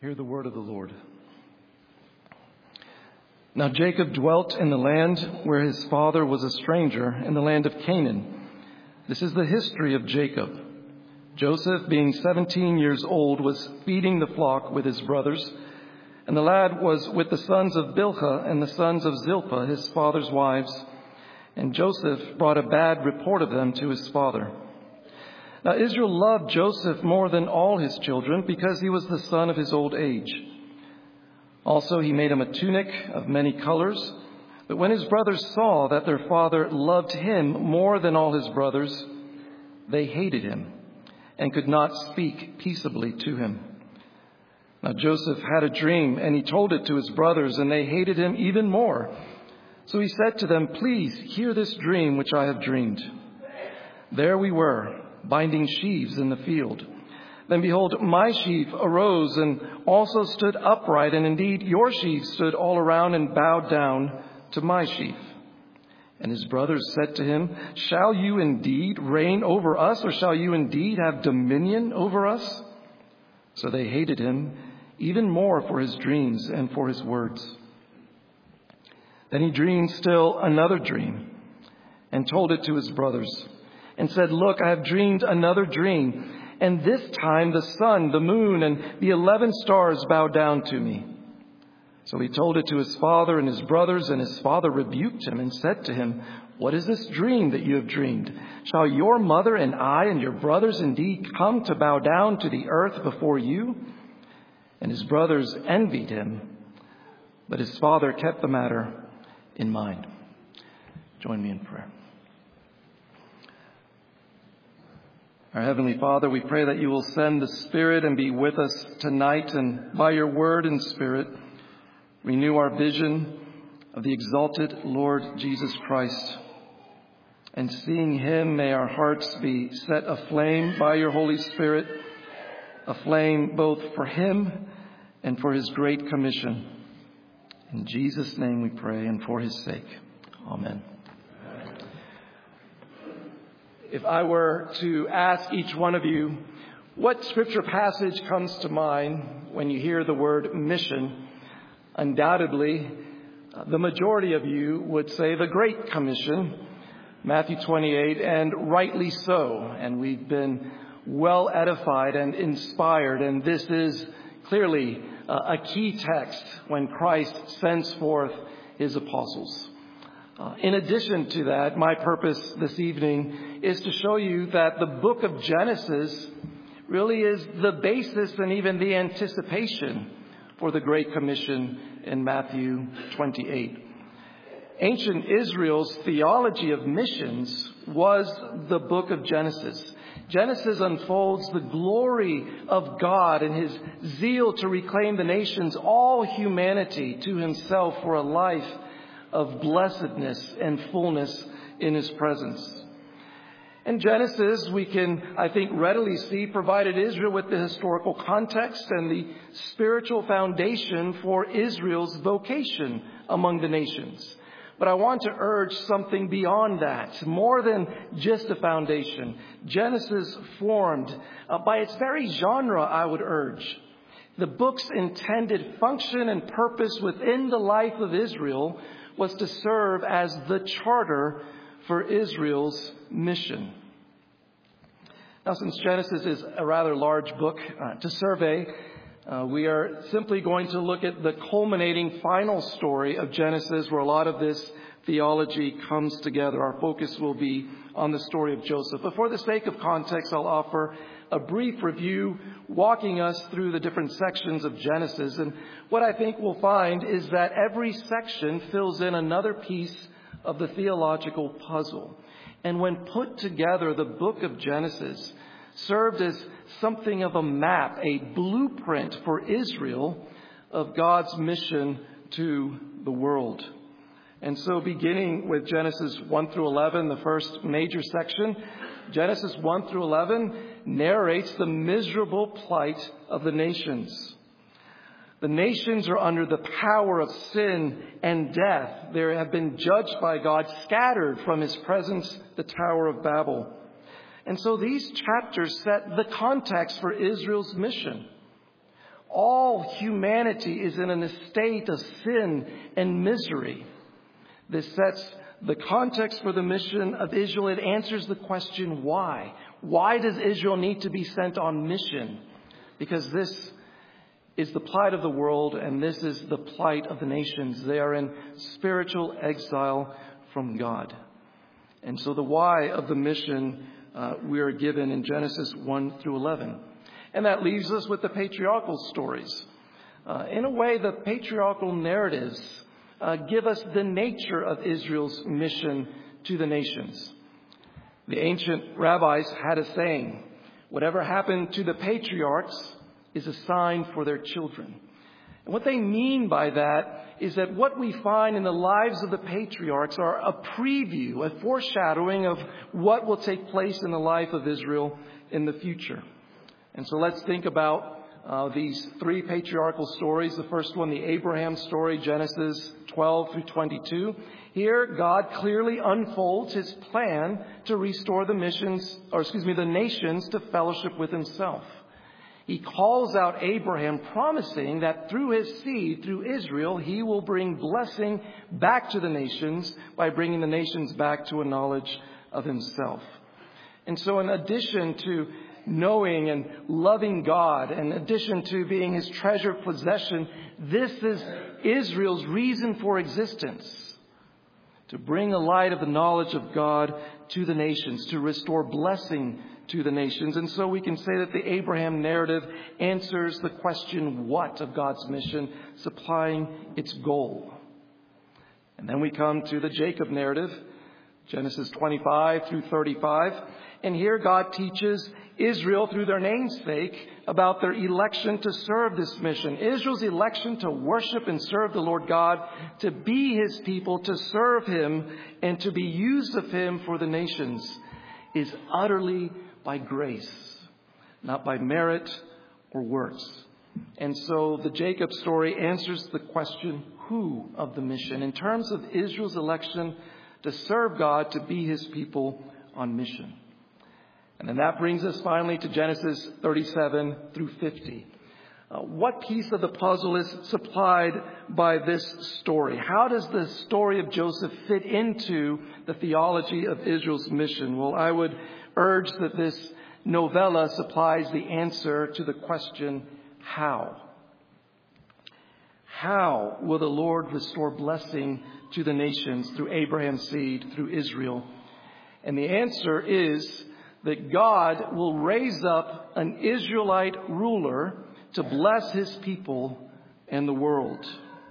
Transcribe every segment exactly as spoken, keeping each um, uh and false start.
Hear the word of the Lord. Now Jacob dwelt in the land where his father was a stranger, in the land of Canaan. This is the history of Jacob. Joseph, being seventeen years old, was feeding the flock with his brothers, and the lad was with the sons of Bilhah and the sons of Zilpah, his father's wives. And Joseph brought a bad report of them to his father. Now Israel loved Joseph more than all his children, because he was the son of his old age. Also he made him a tunic of many colors. But when his brothers saw that their father loved him more than all his brothers, they hated him and could not speak peaceably to him. Now Joseph had a dream, and he told it to his brothers, and they hated him even more. So he said to them, "Please hear this dream which I have dreamed. There we were, binding sheaves in the field. Then behold, my sheaf arose and also stood upright, and indeed your sheaves stood all around and bowed down to my sheaf." And his brothers said to him, "Shall you indeed reign over us, or shall you indeed have dominion over us?" So they hated him even more for his dreams and for his words. Then he dreamed still another dream and told it to his brothers, and said, "Look, I have dreamed another dream, and this time the sun, the moon, and the eleven stars bow down to me." So he told it to his father and his brothers, and his father rebuked him and said to him, "What is this dream that you have dreamed? Shall your mother and I and your brothers indeed come to bow down to the earth before you?" And his brothers envied him, but his father kept the matter in mind. Join me in prayer. Our Heavenly Father, we pray that you will send the Spirit and be with us tonight, and by your word and Spirit, renew our vision of the exalted Lord Jesus Christ. And seeing him, may our hearts be set aflame by your Holy Spirit, aflame both for him and for his great commission. In Jesus' name we pray, and for his sake. Amen. If I were to ask each one of you, what scripture passage comes to mind when you hear the word mission, undoubtedly, the majority of you would say the Great Commission, Matthew twenty-eight, and rightly so. And we've been well edified and inspired, and this is clearly a key text when Christ sends forth his apostles. Uh, in addition to that, my purpose this evening is to show you that the book of Genesis really is the basis and even the anticipation for the Great Commission in Matthew twenty-eight. Ancient Israel's theology of missions was the book of Genesis. Genesis unfolds the glory of God and his zeal to reclaim the nations, all humanity, to himself for a life of blessedness and fullness in his presence. In Genesis, we can, I think, readily see, provided Israel with the historical context and the spiritual foundation for Israel's vocation among the nations. But I want to urge something beyond that, more than just a foundation. Genesis formed uh, by its very genre, I would urge, the book's intended function and purpose within the life of Israel was to serve as the charter for Israel's mission. Now, since Genesis is a rather large book uh, to survey, uh, we are simply going to look at the culminating final story of Genesis, where a lot of this theology comes together. Our focus will be on the story of Joseph. But for the sake of context, I'll offer a brief review, walking us through the different sections of Genesis. And what I think we'll find is that every section fills in another piece of the theological puzzle. And when put together, the book of Genesis served as something of a map, a blueprint for Israel of God's mission to the world. And so beginning with Genesis one through eleven, the first major section, Genesis one through eleven narrates the miserable plight of the nations. The nations are under the power of sin and death. They have been judged by God, scattered from his presence, the Tower of Babel. And so these chapters set the context for Israel's mission. All humanity is in a state of sin and misery. This sets the context for the mission of Israel. It answers the question, why? Why does Israel need to be sent on mission? Because this is the plight of the world, and this is the plight of the nations. They are in spiritual exile from God. And so the why of the mission uh, we are given in Genesis one through eleven. And that leaves us with the patriarchal stories. Uh, in a way, the patriarchal narratives uh, give us the nature of Israel's mission to the nations. The ancient rabbis had a saying, whatever happened to the patriarchs is a sign for their children. And what they mean by that is that what we find in the lives of the patriarchs are a preview, a foreshadowing of what will take place in the life of Israel in the future. And so let's think about uh, these three patriarchal stories. The first one, the Abraham story, Genesis twelve through twenty-two. Here, God clearly unfolds his plan to restore the missions, or excuse me, the nations to fellowship with himself. He calls out Abraham, promising that through his seed, through Israel, he will bring blessing back to the nations by bringing the nations back to a knowledge of himself. And so in addition to knowing and loving God, in addition to being his treasured possession, this is Israel's reason for existence. To bring the light of the knowledge of God to the nations, to restore blessing to the nations. And so we can say that the Abraham narrative answers the question, what of God's mission, supplying its goal. And then we come to the Jacob narrative, Genesis twenty-five through thirty-five. And here God teaches Israel through their namesake about their election to serve this mission. Israel's election to worship and serve the Lord God, to be his people, to serve him, and to be used of him for the nations is utterly by grace, not by merit or works. And so the Jacob story answers the question, who of the mission, in terms of Israel's election to serve God, to be his people on mission. And then that brings us finally to Genesis thirty-seven through fifty. Uh, what piece of the puzzle is supplied by this story? How does the story of Joseph fit into the theology of Israel's mission? Well, I would urge that this novella supplies the answer to the question, how? How will the Lord restore blessing to the nations through Abraham's seed, through Israel? And the answer is that God will raise up an Israelite ruler to bless his people and the world.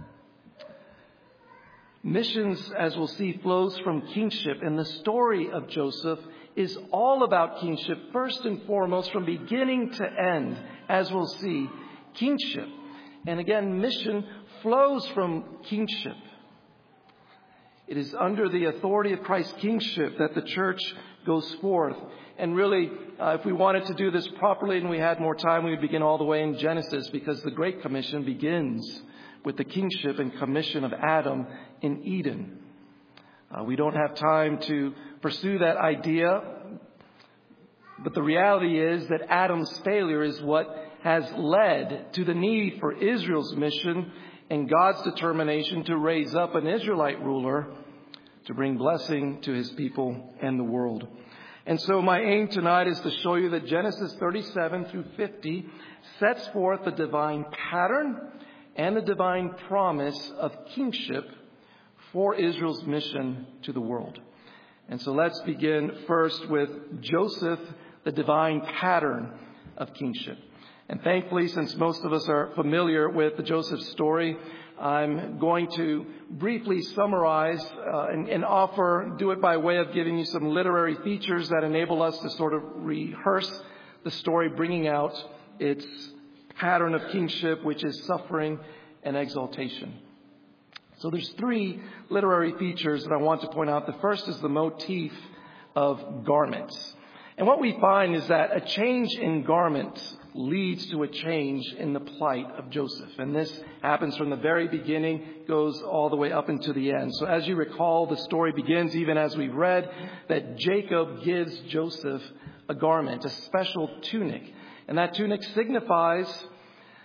Missions, as we'll see, flows from kingship. And the story of Joseph is all about kingship, first and foremost, from beginning to end, as we'll see, kingship. And again, mission flows from kingship. It is under the authority of Christ's kingship that the church goes forth. And really, uh, if we wanted to do this properly and we had more time, we would begin all the way in Genesis, because the Great Commission begins with the kingship and commission of Adam in Eden. Uh, we don't have time to pursue that idea, but the reality is that Adam's failure is what has led to the need for Israel's mission and God's determination to raise up an Israelite ruler to bring blessing to his people and the world. And so my aim tonight is to show you that Genesis thirty-seven through fifty sets forth the divine pattern and the divine promise of kingship for Israel's mission to the world. And so let's begin first with Joseph, the divine pattern of kingship. And thankfully, since most of us are familiar with the Joseph story, I'm going to briefly summarize uh, and, and offer, do it by way of giving you some literary features that enable us to sort of rehearse the story, bringing out its pattern of kingship, which is suffering and exaltation. So there's three literary features that I want to point out. The first is the motif of garments. And what we find is that a change in garments leads to a change in the plight of Joseph. And this happens from the very beginning, goes all the way up into the end. So as you recall, the story begins, even as we read, that Jacob gives Joseph a garment, a special tunic. And that tunic signifies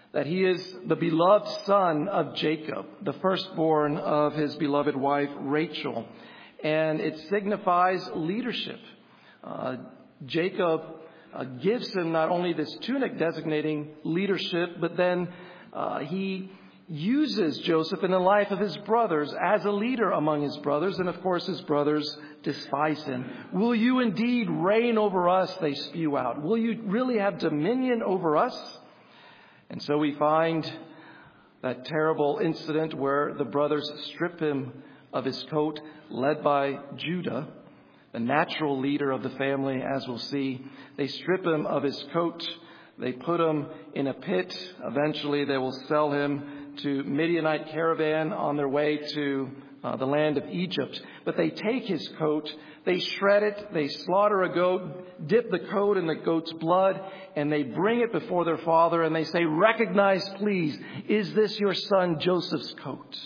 that he is the beloved son of Jacob, the firstborn of his beloved wife Rachel. And it signifies leadership. Uh, Jacob uh, gives him not only this tunic designating leadership, but then uh, he uses Joseph in the life of his brothers as a leader among his brothers. And of course, his brothers despise him. Will you indeed reign over us? They spew out. Will you really have dominion over us? And so we find that terrible incident where the brothers strip him of his coat, led by Judah, the natural leader of the family, as we'll see. They strip him of his coat. They put him in a pit. Eventually, they will sell him to Midianite caravan on their way to uh, the land of Egypt. But they take his coat, they shred it, they slaughter a goat, dip the coat in the goat's blood, and they bring it before their father, and they say, "Recognize, please, is this your son Joseph's coat?"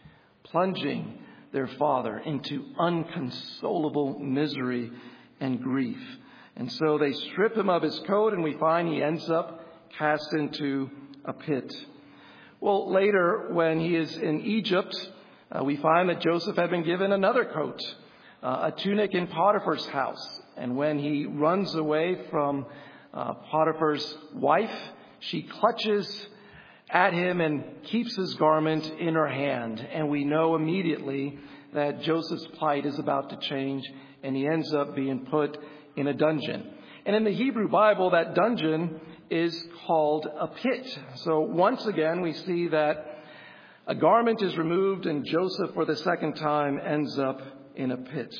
Plunging their father into unconsolable misery and grief. And so they strip him of his coat, and we find he ends up cast into a pit. Well, later, when he is in Egypt, uh, we find that Joseph had been given another coat, uh, a tunic in Potiphar's house. And when he runs away from uh, Potiphar's wife, she clutches at him and keeps his garment in her hand. And we know immediately that Joseph's plight is about to change, and he ends up being put in a dungeon. And in the Hebrew Bible, that dungeon is called a pit. So once again, we see that a garment is removed, and Joseph, for the second time, ends up in a pit.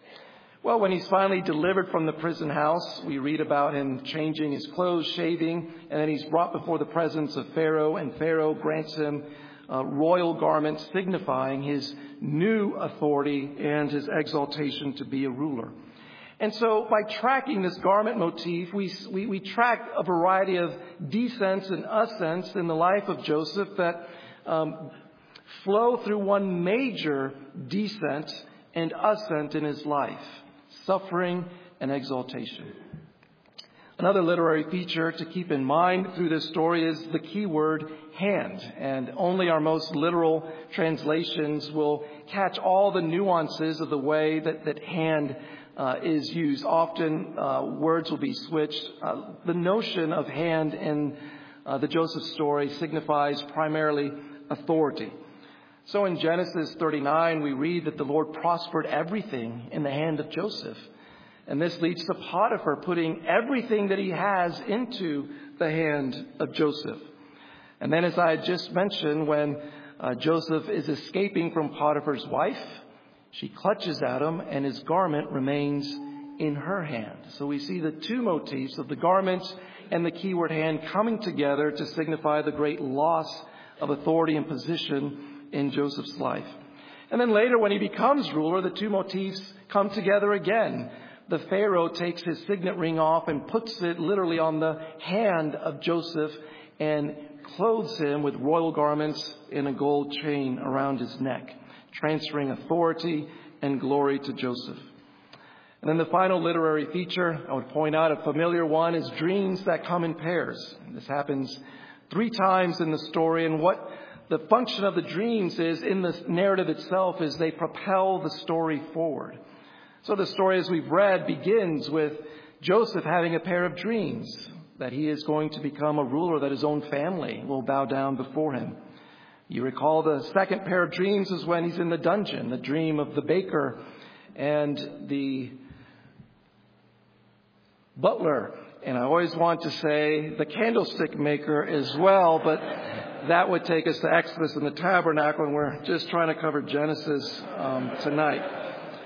Well, when he's finally delivered from the prison house, we read about him changing his clothes, shaving, and then he's brought before the presence of Pharaoh, and Pharaoh grants him a royal garment signifying his new authority and his exaltation to be a ruler. And so by tracking this garment motif, we, we, we track a variety of descents and ascents in the life of Joseph that um, flow through one major descent and ascent in his life: suffering and exaltation. Another literary feature to keep in mind through this story is the key word hand. And only our most literal translations will catch all the nuances of the way that, that hand uh, is used. Often uh, words will be switched. Uh, the notion of hand in uh, the Joseph story signifies primarily authority. So in Genesis thirty-nine, we read that the Lord prospered everything in the hand of Joseph. And this leads to Potiphar putting everything that he has into the hand of Joseph. And then, as I had just mentioned, when uh, Joseph is escaping from Potiphar's wife, she clutches at him, and his garment remains in her hand. So we see the two motifs of the garment and the keyword hand coming together to signify the great loss of authority and position in Joseph's life. And then later, when he becomes ruler, the two motifs come together again. The Pharaoh takes his signet ring off and puts it literally on the hand of Joseph and clothes him with royal garments and a gold chain around his neck, transferring authority and glory to Joseph. And then the final literary feature I would point out, a familiar one, is dreams that come in pairs. This happens three times in the story, and what the function of the dreams is in the narrative itself is they propel the story forward. So the story, as we've read, begins with Joseph having a pair of dreams that he is going to become a ruler, that his own family will bow down before him. You recall the second pair of dreams is when he's in the dungeon, the dream of the baker and the butler. And I always want to say the candlestick maker as well, but that would take us to Exodus and the tabernacle, and we're just trying to cover Genesis um, tonight.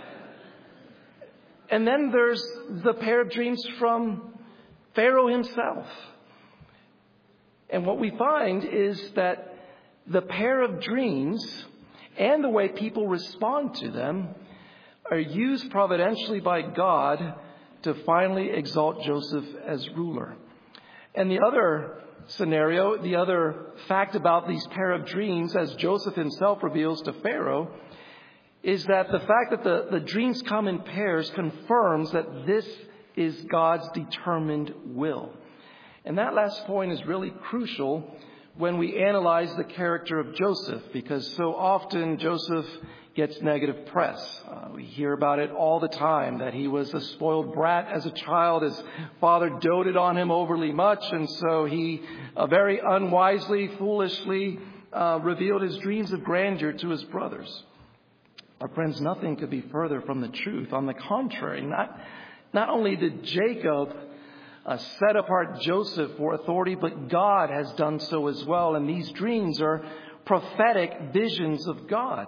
And then there's the pair of dreams from Pharaoh himself. And what we find is that the pair of dreams and the way people respond to them are used providentially by God to finally exalt Joseph as ruler. And the other scenario, the other fact about these pair of dreams, as Joseph himself reveals to Pharaoh, is that the fact that the, the dreams come in pairs confirms that this is God's determined will. And that last point is really crucial when we analyze the character of Joseph, because so often Joseph gets negative press. Uh, we hear about it all the time, that he was a spoiled brat as a child. His father doted on him overly much, and so he uh, very unwisely, foolishly uh, revealed his dreams of grandeur to his brothers. Our friends, nothing could be further from the truth. On the contrary, not, not only did Jacob Uh, set apart Joseph for authority, but God has done so as well. And these dreams are prophetic visions of God.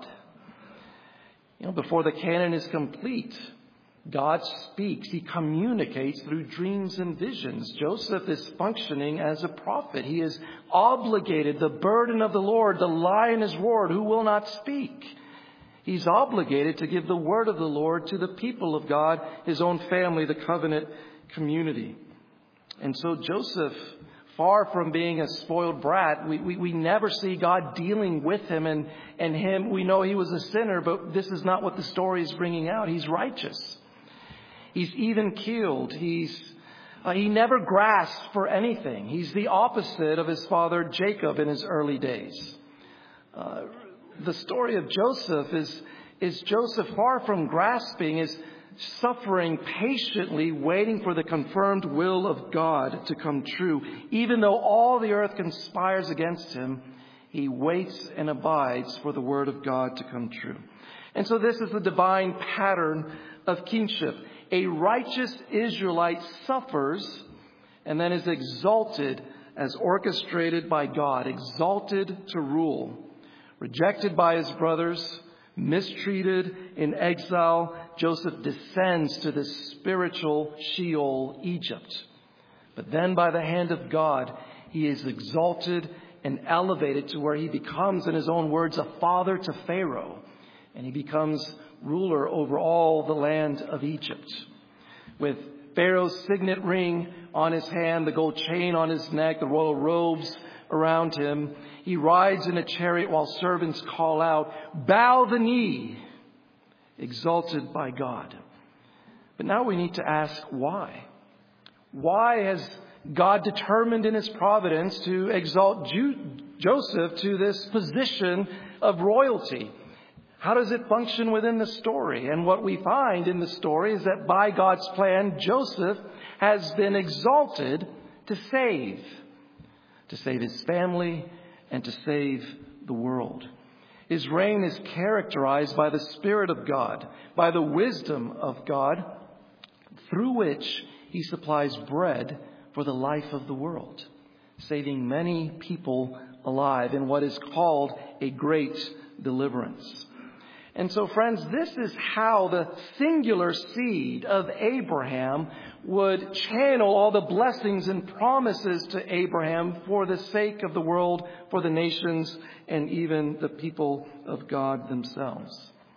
You know, before the canon is complete, God speaks. He communicates through dreams and visions. Joseph is functioning as a prophet. He is obligated, the burden of the Lord, the lion is roared, who will not speak? He's obligated to give the word of the Lord to the people of God, his own family, the covenant community. And so Joseph, far from being a spoiled brat, we, we, we never see God dealing with him and, and him. We know he was a sinner, but this is not what the story is bringing out. He's righteous. He's even-keeled. He's, uh, he never grasped for anything. He's the opposite of his father Jacob in his early days. Uh, the story of Joseph is, is Joseph, far from grasping, is suffering patiently, waiting for the confirmed will of God to come true. Even though all the earth conspires against him, he waits and abides for the word of God to come true. And so this is the divine pattern of kingship. A righteous Israelite suffers and then is exalted as orchestrated by God, exalted to rule, rejected by his brothers, mistreated in exile. Joseph descends to the spiritual Sheol, Egypt. But then by the hand of God, he is exalted and elevated to where he becomes, in his own words, a father to Pharaoh. And he becomes ruler over all the land of Egypt. With Pharaoh's signet ring on his hand, the gold chain on his neck, the royal robes around him, he rides in a chariot while servants call out, "Bow the knee," exalted by God. But now we need to ask why. Why has God determined in his providence to exalt Ju- Joseph to this position of royalty? How does it function within the story? And what we find in the story is that by God's plan, Joseph has been exalted to save, to save his family and to save the world. His reign is characterized by the Spirit of God, by the wisdom of God, through which he supplies bread for the life of the world, saving many people alive in what is called a great deliverance. And so, friends, this is how the singular seed of Abraham would channel all the blessings and promises to Abraham for the sake of the world, for the nations, and even the people of God themselves.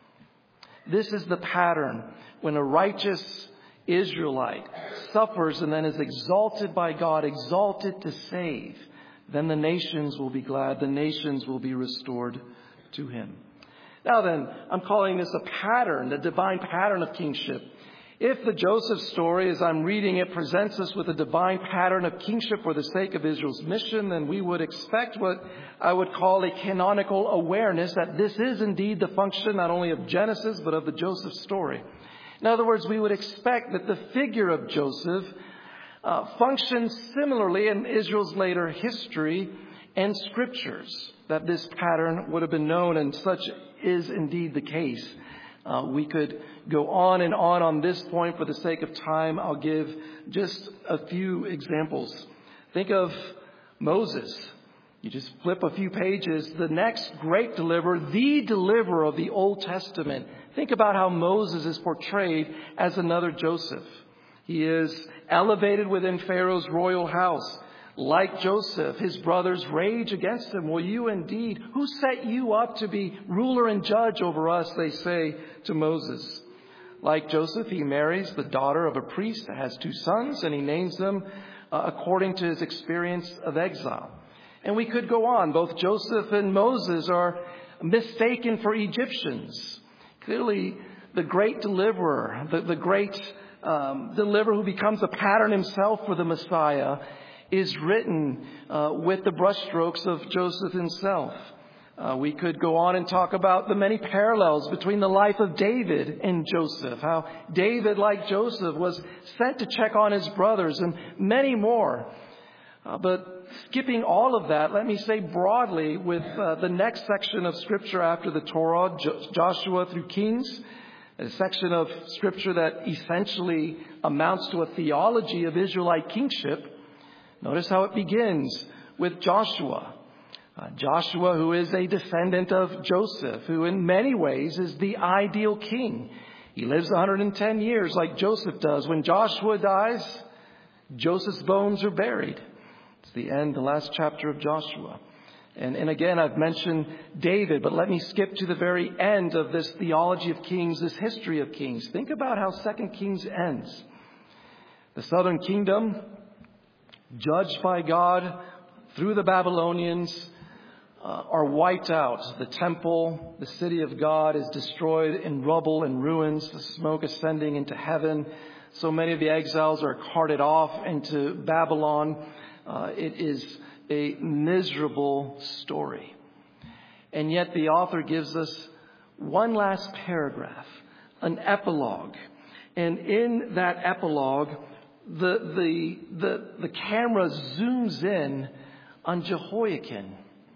This is the pattern when a righteous Israelite suffers and then is exalted by God, exalted to save. Then the nations will be glad. The nations will be restored to him. Now then, I'm calling this a pattern, the divine pattern of kingship. If the Joseph story, as I'm reading it, presents us with a divine pattern of kingship for the sake of Israel's mission, then we would expect what I would call a canonical awareness that this is indeed the function not only of Genesis, but of the Joseph story. In other words, we would expect that the figure of Joseph uh, functions similarly in Israel's later history and scriptures, that this pattern would have been known, and such is indeed the case. Uh, we could go on and on on this point. For the sake of time, I'll give just a few examples. Think of Moses. You just flip a few pages. The next great deliverer, the deliverer of the Old Testament. Think about how Moses is portrayed as another Joseph. He is elevated within Pharaoh's royal house. Like Joseph, his brothers rage against him. Will you indeed? Who set you up to be ruler and judge over us? They say to Moses. Like Joseph, he marries the daughter of a priest, has two sons, and he names them uh, according to his experience of exile. And we could go on. Both Joseph and Moses are mistaken for Egyptians. Clearly, the great deliverer, the, the great um, deliverer who becomes a pattern himself for the Messiah, is written uh, with the brushstrokes of Joseph himself. Uh, we could go on and talk about the many parallels between the life of David and Joseph, how David, like Joseph, was sent to check on his brothers, and many more. Uh, but skipping all of that, let me say broadly with uh, the next section of Scripture after the Torah, jo- Joshua through Kings, a section of Scripture that essentially amounts to a theology of Israelite kingship. Notice how it begins with Joshua. Uh, Joshua, who is a descendant of Joseph, who in many ways is the ideal king. He lives one hundred ten years like Joseph does. When Joshua dies, Joseph's bones are buried. It's the end, the last chapter of Joshua. And, and again, I've mentioned David, but let me skip to the very end of this theology of kings, this history of kings. Think about how Second Kings ends. The southern kingdom, judged by God through the Babylonians, Uh, are wiped out. The temple, the city of God, is destroyed in rubble and ruins, the smoke ascending into heaven. So many of the exiles are carted off into Babylon. Uh, it is a miserable story. And yet the author gives us one last paragraph, an epilogue. And in that epilogue, the, the, the, the camera zooms in on Jehoiakim,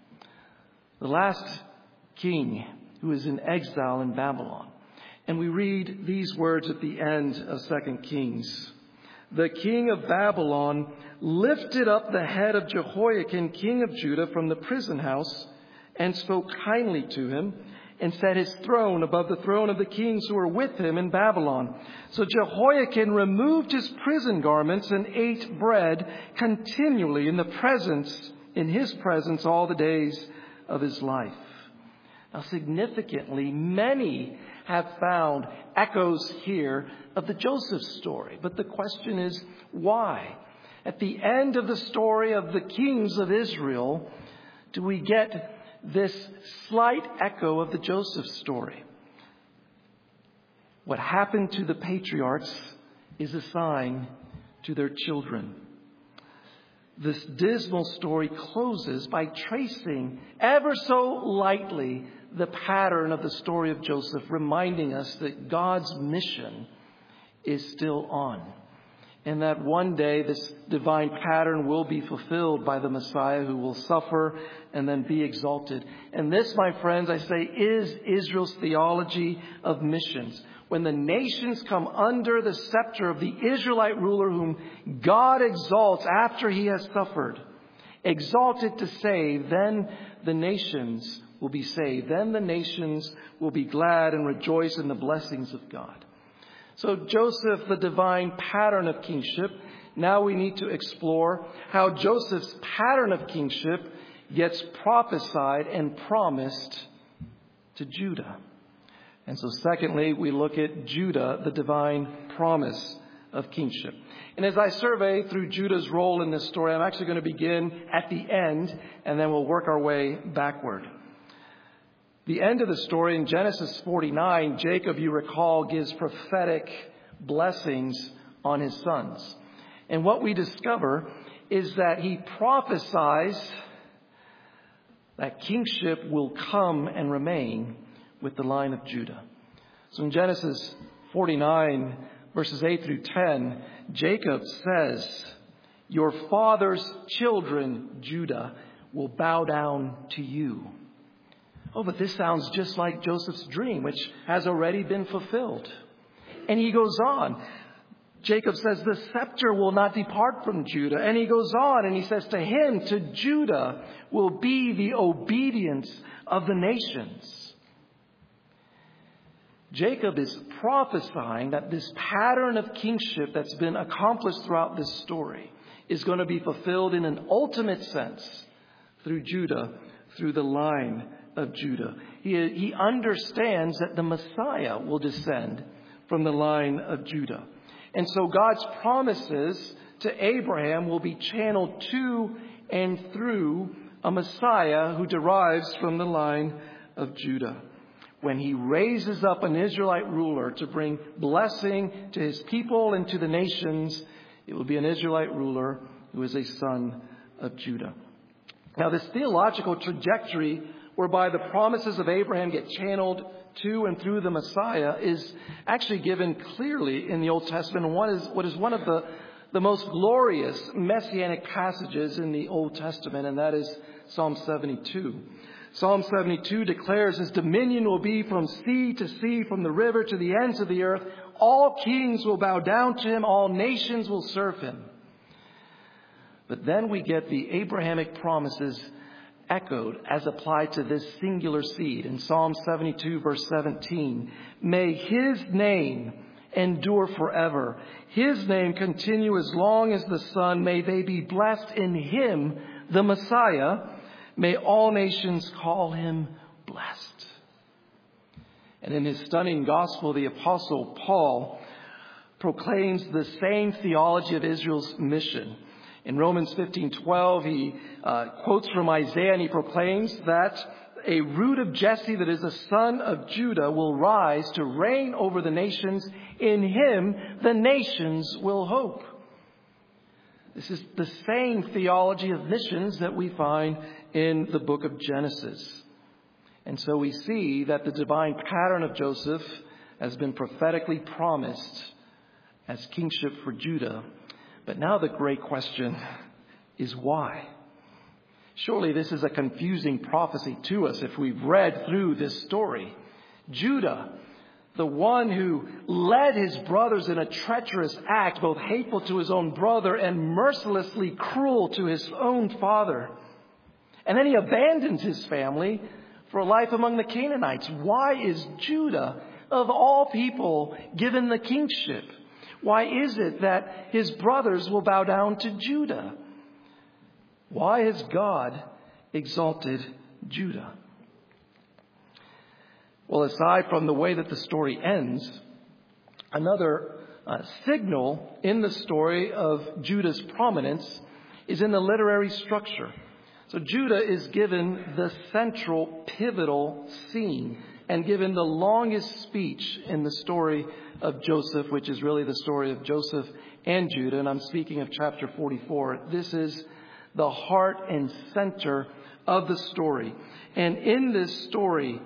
the last king who is in exile in Babylon. And we read these words at the end of Second Kings. The king of Babylon lifted up the head of Jehoiakim, king of Judah, from the prison house and spoke kindly to him and set his throne above the throne of the kings who were with him in Babylon. So Jehoiakim removed his prison garments and ate bread continually in the presence, in his presence all the days of his life. Now, significantly, many have found echoes here of the Joseph story. But the question is, why? At the end of the story of the kings of Israel, do we get this slight echo of the Joseph story? What happened to the patriarchs is a sign to their children. This dismal story closes by tracing ever so lightly the pattern of the story of Joseph, reminding us that God's mission is still on. And that one day this divine pattern will be fulfilled by the Messiah, who will suffer and then be exalted. And this, my friends, I say, is Israel's theology of missions. When the nations come under the scepter of the Israelite ruler whom God exalts after he has suffered, exalted to save, then the nations will be saved. Then the nations will be glad and rejoice in the blessings of God. So Joseph, the divine pattern of kingship. Now we need to explore how Joseph's pattern of kingship gets prophesied and promised to Judah. And so secondly, we look at Judah, the divine promise of kingship. And as I survey through Judah's role in this story, I'm actually going to begin at the end, and then we'll work our way backward. The end of the story in Genesis forty-nine, Jacob, you recall, gives prophetic blessings on his sons. And what we discover is that he prophesies that kingship will come and remain with the line of Judah. So in Genesis forty-nine, verses eight through ten, Jacob says, "Your father's children, Judah, will bow down to you." Oh, but this sounds just like Joseph's dream, which has already been fulfilled. And he goes on. Jacob says, "The scepter will not depart from Judah." And he goes on and he says, "To him, to Judah, will be the obedience of the nations." Jacob is prophesying that this pattern of kingship that's been accomplished throughout this story is going to be fulfilled in an ultimate sense through Judah, through the line of Judah. He, he understands that the Messiah will descend from the line of Judah. And so God's promises to Abraham will be channeled to and through a Messiah who derives from the line of Judah. When he raises up an Israelite ruler to bring blessing to his people and to the nations, it will be an Israelite ruler who is a son of Judah. Now, this theological trajectory whereby the promises of Abraham get channeled to and through the Messiah is actually given clearly in the Old Testament. One is what is one of the, the most glorious messianic passages in the Old Testament, and that is Psalm seventy-two. Psalm seventy-two declares his dominion will be from sea to sea, from the river to the ends of the earth. All kings will bow down to him. All nations will serve him. But then we get the Abrahamic promises echoed as applied to this singular seed. In Psalm seventy-two, verse seventeen, may his name endure forever. His name continue as long as the sun. May they be blessed in him, the Messiah. May all nations call him blessed. And in his stunning gospel, the Apostle Paul proclaims the same theology of Israel's mission. In Romans fifteen twelve, he uh, quotes from Isaiah, and he proclaims that a root of Jesse, that is a son of Judah, will rise to reign over the nations. In him, the nations will hope. This is the same theology of missions that we find in the book of Genesis. And so we see that the divine pattern of Joseph has been prophetically promised as kingship for Judah. But now the great question is why? Surely this is a confusing prophecy to us if we've read through this story. Judah, the one who led his brothers in a treacherous act, both hateful to his own brother and mercilessly cruel to his own father. And then he abandons his family for a life among the Canaanites. Why is Judah, of all people, given the kingship? Why is it that his brothers will bow down to Judah? Why has God exalted Judah? Well, aside from the way that the story ends, another uh, signal in the story of Judah's prominence is in the literary structure. So Judah is given the central, pivotal scene and given the longest speech in the story of Joseph, which is really the story of Joseph and Judah. And I'm speaking of chapter forty-four. This is the heart and center of the story. And in this story,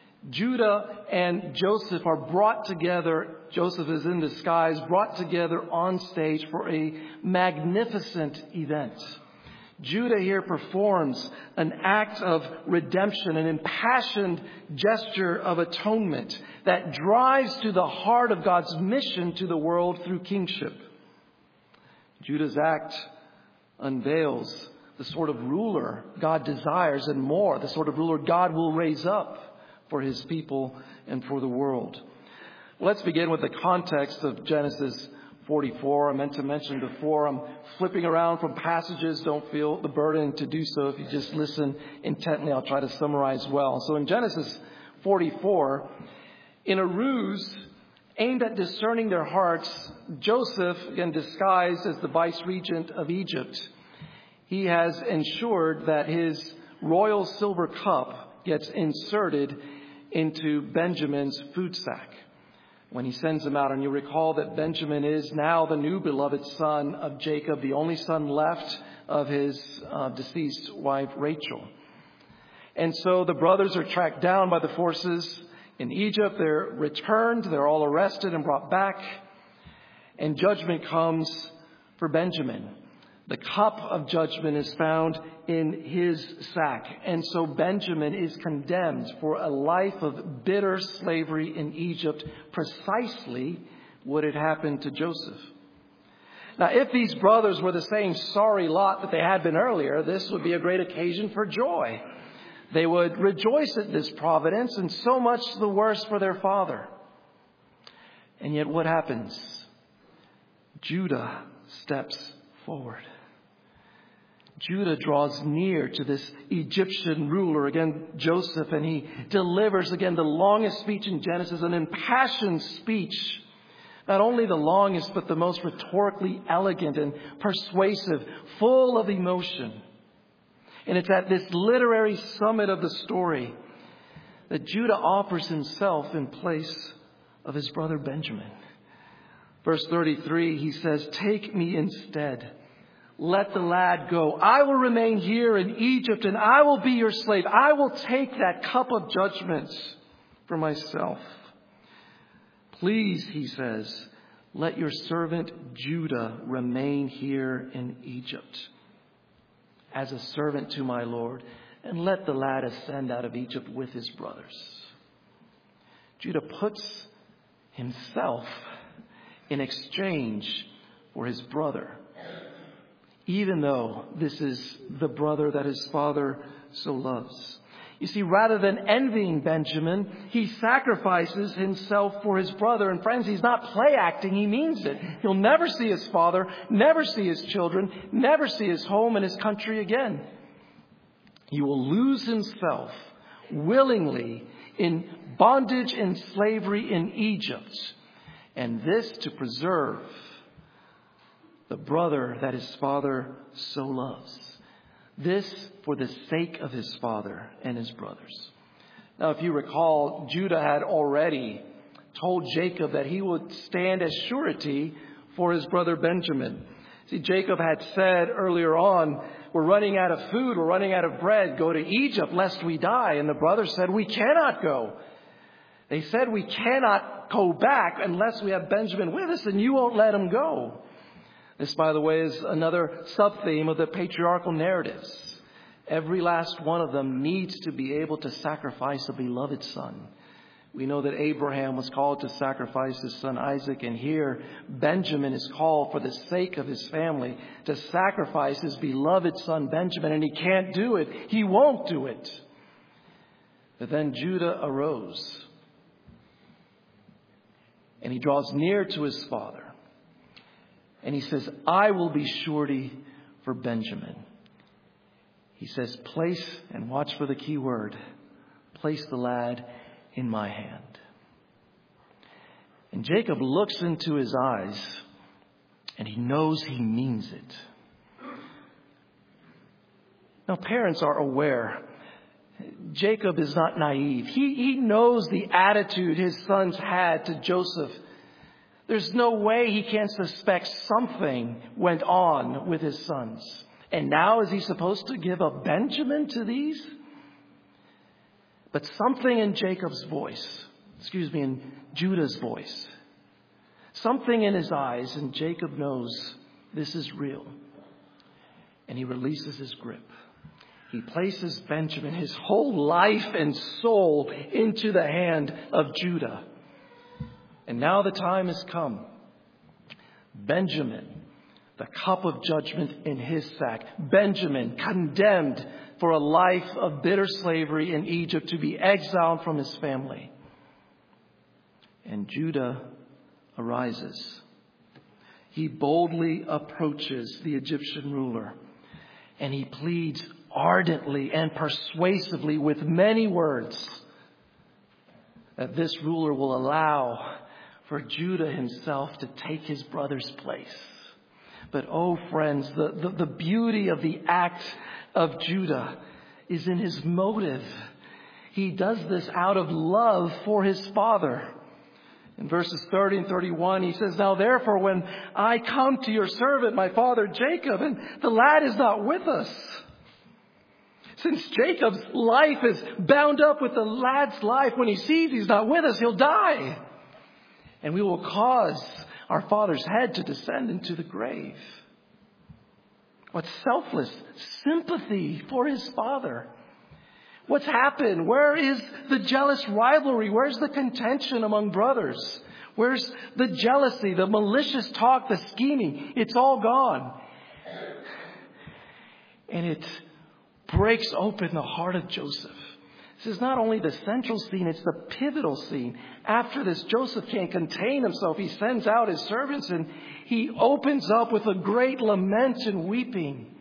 Judah and Joseph are brought together. Joseph is in disguise, brought together on stage for a magnificent event. Judah here performs an act of redemption, an impassioned gesture of atonement that drives to the heart of God's mission to the world through kingship. Judah's act unveils the sort of ruler God desires and more, the sort of ruler God will raise up for his people and for the world. Let's begin with the context of Genesis forty-four. I meant to mention before, I'm flipping around from passages. Don't feel the burden to do so. If you just listen intently, I'll try to summarize well. So in Genesis forty-four, in a ruse aimed at discerning their hearts, Joseph, again disguised as the vice-regent of Egypt, he has ensured that his royal silver cup gets inserted into Benjamin's food sack when he sends him out. And you recall that Benjamin is now the new beloved son of Jacob, the only son left of his uh, deceased wife, Rachel. And so the brothers are tracked down by the forces in Egypt. They're returned. They're all arrested and brought back. And judgment comes for Benjamin. The cup of judgment is found in his sack. And so Benjamin is condemned for a life of bitter slavery in Egypt, precisely what had happened to Joseph. Now, if these brothers were the same sorry lot that they had been earlier, this would be a great occasion for joy. They would rejoice at this providence, and so much the worse for their father. And yet what happens? Judah steps forward. Judah draws near to this Egyptian ruler, again, Joseph, and he delivers, again, the longest speech in Genesis, an impassioned speech. Not only the longest, but the most rhetorically elegant and persuasive, full of emotion. And it's at this literary summit of the story that Judah offers himself in place of his brother Benjamin. Verse thirty-three, he says, "Take me instead, let the lad go. I will remain here in Egypt and I will be your slave. I will take that cup of judgment for myself. Please, he says, let your servant Judah remain here in Egypt as a servant to my Lord, and let the lad ascend out of Egypt with his brothers. Judah puts himself in exchange for his brother, even though this is the brother that his father so loves. You see, rather than envying Benjamin, he sacrifices himself for his brother. And friends, he's not play acting. He means it. He'll never see his father, never see his children, never see his home and his country again. He will lose himself willingly in bondage and slavery in Egypt. And this to preserve the brother that his father so loves. This for the sake of his father and his brothers. Now, if you recall, Judah had already told Jacob that he would stand as surety for his brother Benjamin. See, Jacob had said earlier on, we're running out of food, we're running out of bread, go to Egypt lest we die. And the brothers said, we cannot go. They said, we cannot go back unless we have Benjamin with us, and you won't let him go. This, by the way, is another sub-theme of the patriarchal narratives. Every last one of them needs to be able to sacrifice a beloved son. We know that Abraham was called to sacrifice his son Isaac, and here Benjamin is called for the sake of his family to sacrifice his beloved son Benjamin, and he can't do it. He won't do it. But then Judah arose, and he draws near to his father. And he says, I will be surety for Benjamin. He says, place, and watch for the key word, place the lad in my hand. And Jacob looks into his eyes, and he knows he means it. Now, parents are aware. Jacob is not naive. He, he knows the attitude his sons had to Joseph. There's no way he can't suspect something went on with his sons. And now is he supposed to give up Benjamin to these? But something in Jacob's voice, excuse me, in Judah's voice, something in his eyes, and Jacob knows this is real. And he releases his grip. He places Benjamin, his whole life and soul, into the hand of Judah. And now the time has come. Benjamin, the cup of judgment in his sack. Benjamin, condemned for a life of bitter slavery in Egypt, to be exiled from his family. And Judah arises. He boldly approaches the Egyptian ruler, and he pleads ardently and persuasively with many words that this ruler will allow for Judah himself to take his brother's place. But oh, friends, the, the, the beauty of the act of Judah is in his motive. He does this out of love for his father. In verses thirty and thirty-one, he says, now therefore, when I come to your servant, my father Jacob, and the lad is not with us, since Jacob's life is bound up with the lad's life, when he sees he's not with us, he'll die. And we will cause our father's head to descend into the grave. What selfless sympathy for his father. What's happened? Where is the jealous rivalry? Where's the contention among brothers? Where's the jealousy, the malicious talk, the scheming? It's all gone. And it breaks open the heart of Joseph. This is not only the central scene, it's the pivotal scene. After this, Joseph can't contain himself. He sends out his servants and he opens up with a great lament and weeping.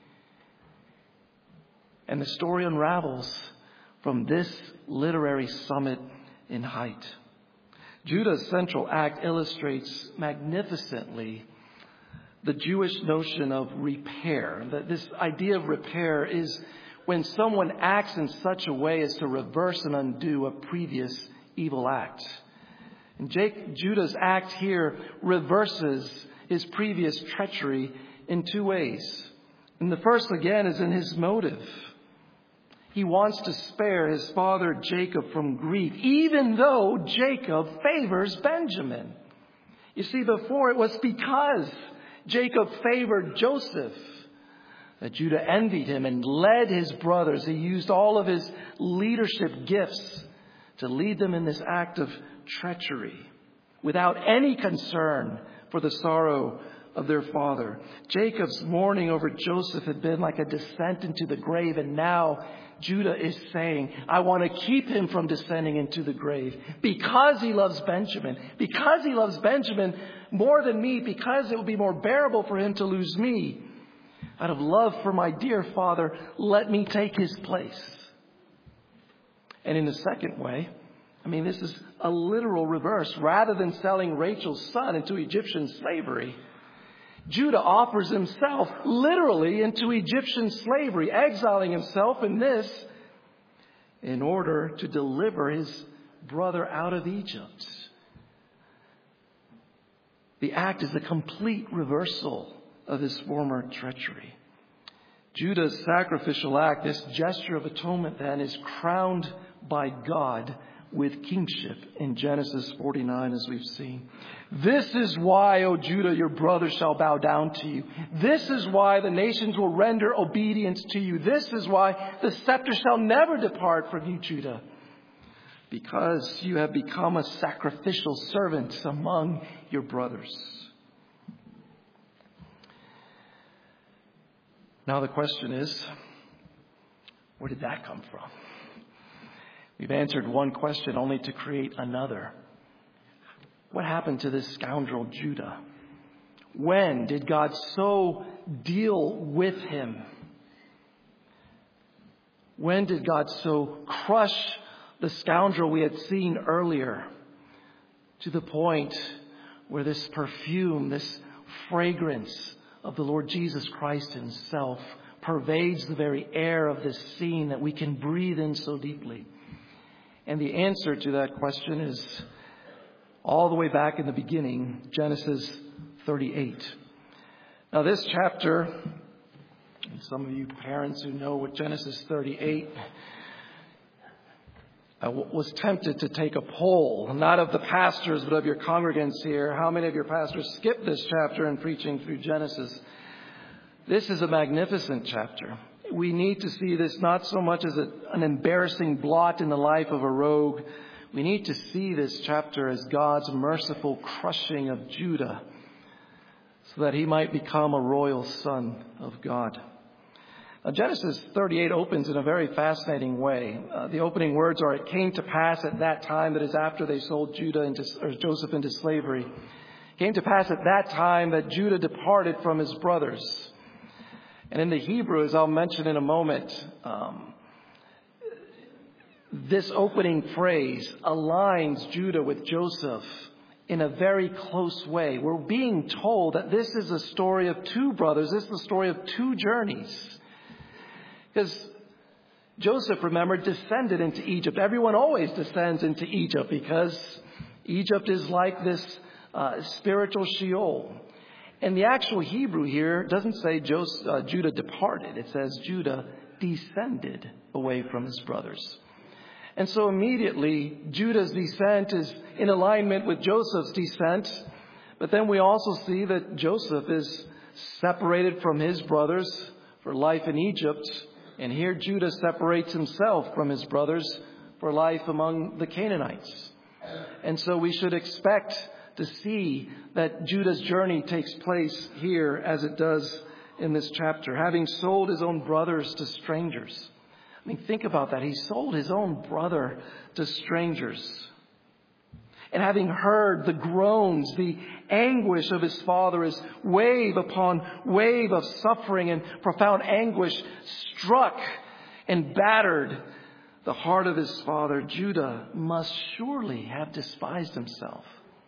And the story unravels from this literary summit in height. Judah's central act illustrates magnificently the Jewish notion of repair. That this idea of repair is when someone acts in such a way as to reverse and undo a previous evil act. And Jake, Judah's act here reverses his previous treachery in two ways. And the first, again, is in his motive. He wants to spare his father Jacob from grief, even though Jacob favors Benjamin. You see, before it was because Jacob favored Joseph that Judah envied him and led his brothers. He used all of his leadership gifts to lead them in this act of treachery without any concern for the sorrow of their father. Jacob's mourning over Joseph had been like a descent into the grave, and now Judah is saying, I want to keep him from descending into the grave because he loves Benjamin, because he loves Benjamin more than me, because it will be more bearable for him to lose me. Out of love for my dear father, let me take his place. And in the second way, I mean, this is a literal reverse. Rather than selling Rachel's son into Egyptian slavery, Judah offers himself literally into Egyptian slavery, exiling himself in this in order to deliver his brother out of Egypt. The act is a complete reversal of his former treachery. Judah's sacrificial act, this gesture of atonement then, is crowned by God with kingship in Genesis forty-nine, as we've seen. This is why, O Judah, your brothers shall bow down to you. This is why the nations will render obedience to you. This is why the scepter shall never depart from you, Judah. Because you have become a sacrificial servant among your brothers. Now the question is, where did that come from? We've answered one question only to create another. What happened to this scoundrel Judah? When did God so deal with him? When did God so crush the scoundrel we had seen earlier to the point where this perfume, this fragrance of the Lord Jesus Christ himself pervades the very air of this scene that we can breathe in so deeply? And the answer to that question is all the way back in the beginning, Genesis thirty-eight. Now this chapter, and some of you parents who know what Genesis thirty-eight, I w- was tempted to take a poll, not of the pastors, but of your congregants here. How many of your pastors skip this chapter in preaching through Genesis? This is a magnificent chapter. We need to see this not so much as a, an embarrassing blot in the life of a rogue. We need to see this chapter as God's merciful crushing of Judah so that he might become a royal son of God. Now, Genesis thirty-eight opens in a very fascinating way. Uh, the opening words are, it came to pass at that time, that is after they sold Judah into, or Joseph into slavery. It came to pass at that time that Judah departed from his brothers. And in the Hebrew, as I'll mention in a moment, um, this opening phrase aligns Judah with Joseph in a very close way. We're being told that this is a story of two brothers. This is the story of two journeys. Because Joseph, remember, descended into Egypt. Everyone always descends into Egypt because Egypt is like this uh, spiritual Sheol. And the actual Hebrew here doesn't say Joseph, uh, Judah departed. It says Judah descended away from his brothers. And so immediately Judah's descent is in alignment with Joseph's descent. But then we also see that Joseph is separated from his brothers for life in Egypt. And here Judah separates himself from his brothers for life among the Canaanites. And so we should expect to see that Judah's journey takes place here as it does in this chapter, having sold his own brothers to strangers. I mean, think about that. He sold his own brother to strangers. And having heard the groans, the anguish of his father as wave upon wave of suffering and profound anguish struck and battered the heart of his father, Judah must surely have despised himself.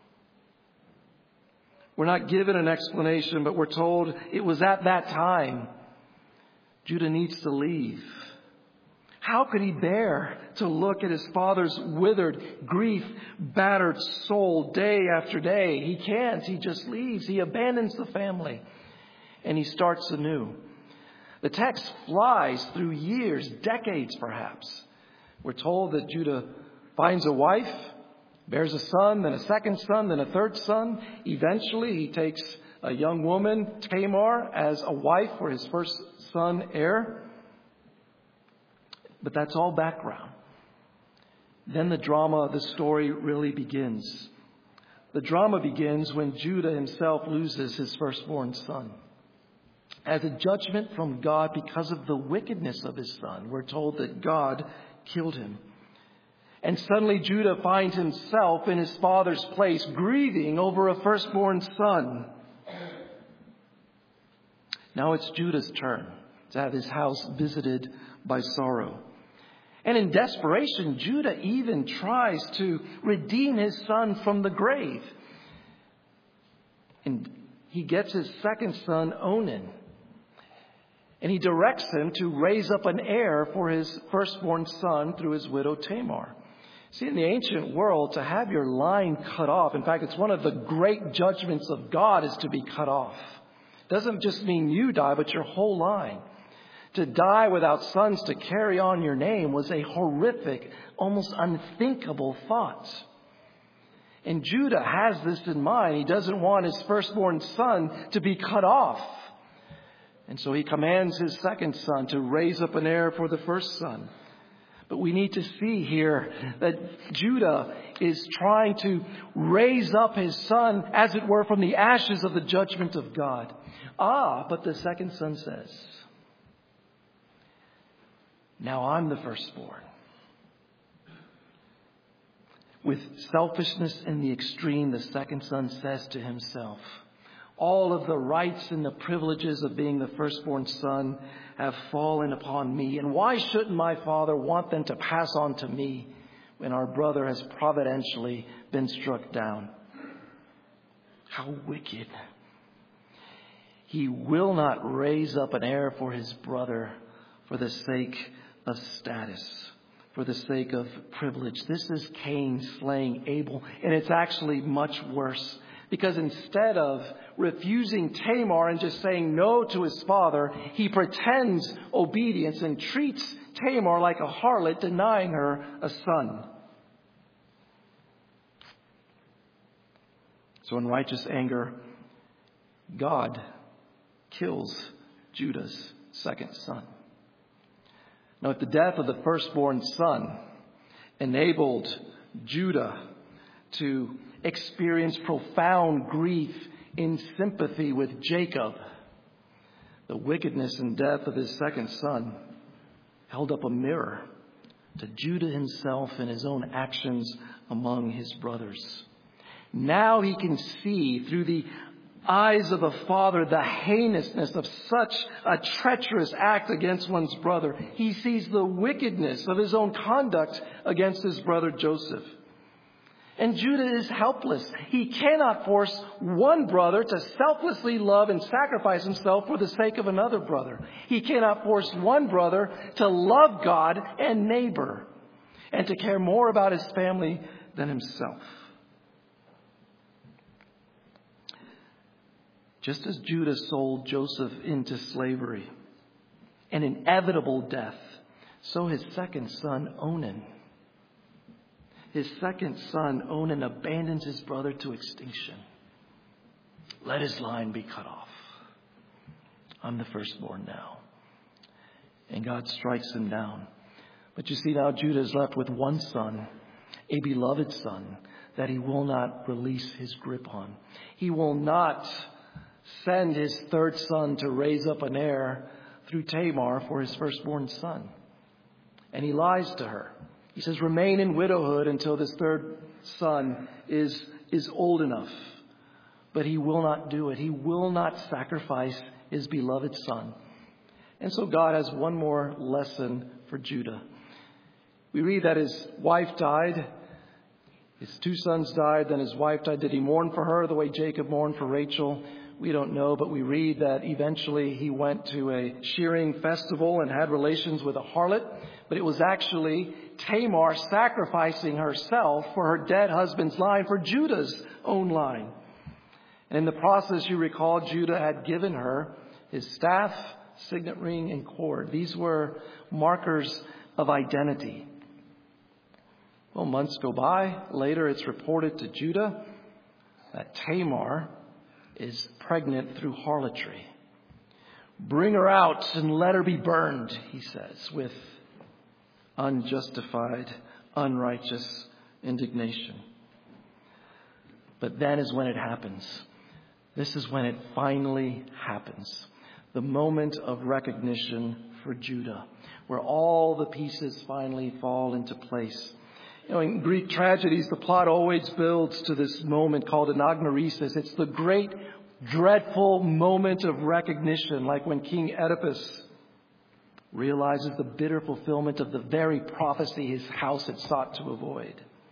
We're not given an explanation, but we're told it was at that time Judah needs to leave. How could he bear to look at his father's withered, grief-battered soul day after day? He can't. He just leaves. He abandons the family. and he starts anew. The text flies through years, decades perhaps. We're told that Judah finds a wife, bears a son, then a second son, then a third son. Eventually, he takes a young woman, Tamar, as a wife for his first son, Er. But that's all background. Then the drama of the story really begins. The drama begins when Judah himself loses his firstborn son. As a judgment from God because of the wickedness of his son, we're told that God killed him. And suddenly Judah finds himself in his father's place, grieving over a firstborn son. Now it's Judah's turn to have his house visited by sorrow. And in desperation, Judah even tries to redeem his son from the grave. And he gets his second son, Onan. And he directs him to raise up an heir for his firstborn son through his widow Tamar. See, in the ancient world, to have your line cut off, in fact, it's one of the great judgments of God is to be cut off. It doesn't just mean you die, but your whole line. To die without sons to carry on your name was a horrific, almost unthinkable thought. And Judah has this in mind. He doesn't want his firstborn son to be cut off. And so he commands his second son to raise up an heir for the first son. But we need to see here that Judah is trying to raise up his son, as it were, from the ashes of the judgment of God. Ah, but the second son says, now I'm the firstborn. With selfishness in the extreme, the second son says to himself, all of the rights and the privileges of being the firstborn son have fallen upon me. And why shouldn't my father want them to pass on to me when our brother has providentially been struck down? How wicked. He will not raise up an heir for his brother for the sake of status, for the sake of privilege. This is Cain slaying Abel, and it's actually much worse. Because instead of refusing Tamar and just saying no to his father, he pretends obedience and treats Tamar like a harlot, denying her a son. So in righteous anger, God kills Judah's second son. Now, if the death of the firstborn son enabled Judah to experience profound grief in sympathy with Jacob, the wickedness and death of his second son held up a mirror to Judah himself and his own actions among his brothers. Now he can see through the eyes of a father the heinousness of such a treacherous act against one's brother. He sees the wickedness of his own conduct against his brother Joseph. And Judah is helpless. He cannot force one brother to selflessly love and sacrifice himself for the sake of another brother. He cannot force one brother to love God and neighbor and to care more about his family than himself. Just as Judah sold Joseph into slavery, an inevitable death, so his second son, Onan, His second son, Onan, abandons his brother to extinction. Let his line be cut off. I'm the firstborn now. And God strikes him down. But you see, now Judah is left with one son, a beloved son, that he will not release his grip on. He will not send his third son to raise up an heir through Tamar for his firstborn son. And he lies to her. He says, remain in widowhood until this third son is, is old enough. But he will not do it. He will not sacrifice his beloved son. And so God has one more lesson for Judah. We read that his wife died. His two sons died. Then his wife died. Did he mourn for her the way Jacob mourned for Rachel? We don't know, but we read that eventually he went to a shearing festival and had relations with a harlot. But it was actually Tamar sacrificing herself for her dead husband's line, for Judah's own line. And in the process, you recall, Judah had given her his staff, signet ring, and cord. These were markers of identity. Well, months go by. Later, it's reported to Judah that Tamar is pregnant through harlotry. Bring her out and let her be burned, he says, with unjustified, unrighteous indignation. But then is when it happens. This is when it finally happens. The moment of recognition for Judah, where all the pieces finally fall into place. You know, in Greek tragedies, the plot always builds to this moment called anagnoresis. It's the great, dreadful moment of recognition, like when King Oedipus realizes the bitter fulfillment of the very prophecy his house had sought to avoid.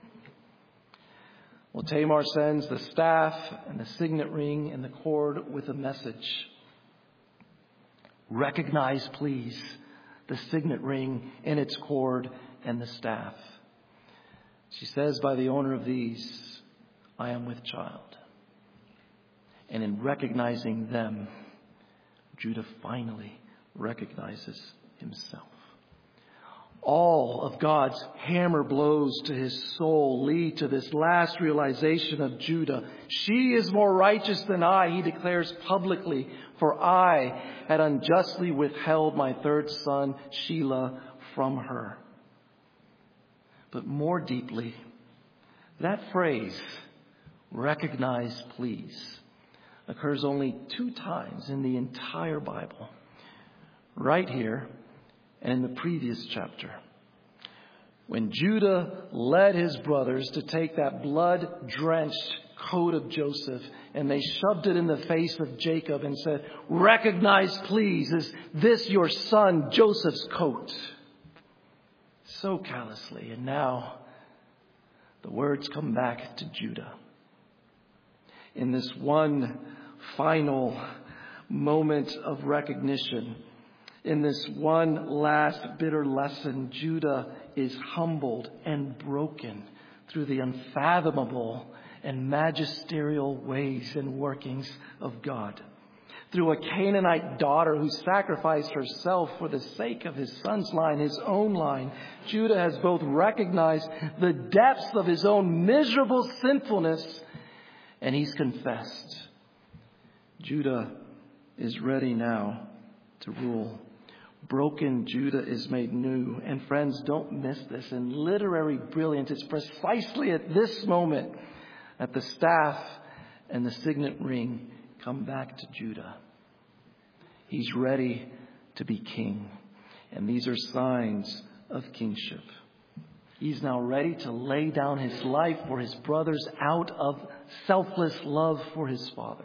Well, Tamar sends the staff and the signet ring and the cord with a message. Recognize, please, the signet ring and its cord and the staff. She says, by the owner of these, I am with child. And in recognizing them, Judah finally recognizes himself. All of God's hammer blows to his soul lead to this last realization of Judah. She is more righteous than I, he declares publicly, for I had unjustly withheld my third son, Shelah, from her. But more deeply, that phrase, recognize please, occurs only two times in the entire Bible. Right here and in the previous chapter. When Judah led his brothers to take that blood-drenched coat of Joseph and they shoved it in the face of Jacob and said, recognize please, is this your son Joseph's coat? So callously. And now the words come back to Judah. In this one final moment of recognition, in this one last bitter lesson, Judah is humbled and broken through the unfathomable and magisterial ways and workings of God. Through a Canaanite daughter who sacrificed herself for the sake of his son's line, his own line, Judah has both recognized the depths of his own miserable sinfulness and he's confessed. Judah is ready now to rule. Broken Judah is made new. And friends, don't miss this. In literary brilliance, it's precisely at this moment that the staff and the signet ring come back to Judah. He's ready to be king. And these are signs of kingship. He's now ready to lay down his life for his brothers out of selfless love for his father.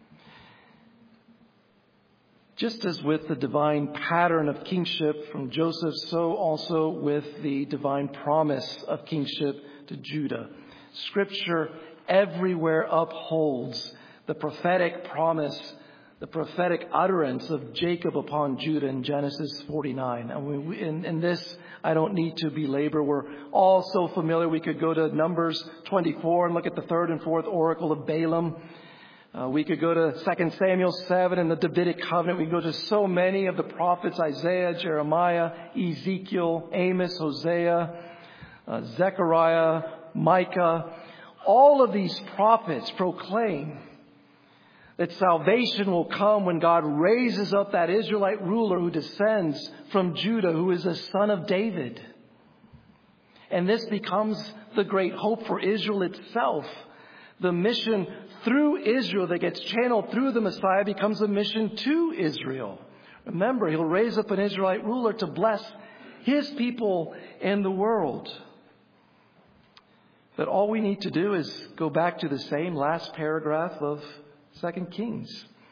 Just as with the divine pattern of kingship from Joseph, so also with the divine promise of kingship to Judah. Scripture everywhere upholds the prophetic promise, the prophetic utterance of Jacob upon Judah in Genesis forty-nine. And we, in, in this, I don't need to belabor. We're all so familiar. We could go to Numbers twenty-four and look at the third and fourth oracle of Balaam. Uh, we could go to Second Samuel seven and the Davidic covenant. We could go to so many of the prophets, Isaiah, Jeremiah, Ezekiel, Amos, Hosea, uh, Zechariah, Micah. All of these prophets proclaim that salvation will come when God raises up that Israelite ruler who descends from Judah, who is a son of David. And this becomes the great hope for Israel itself. The mission through Israel that gets channeled through the Messiah becomes a mission to Israel. Remember, he'll raise up an Israelite ruler to bless his people and the world. But all we need to do is go back to the same last paragraph of Second Kings.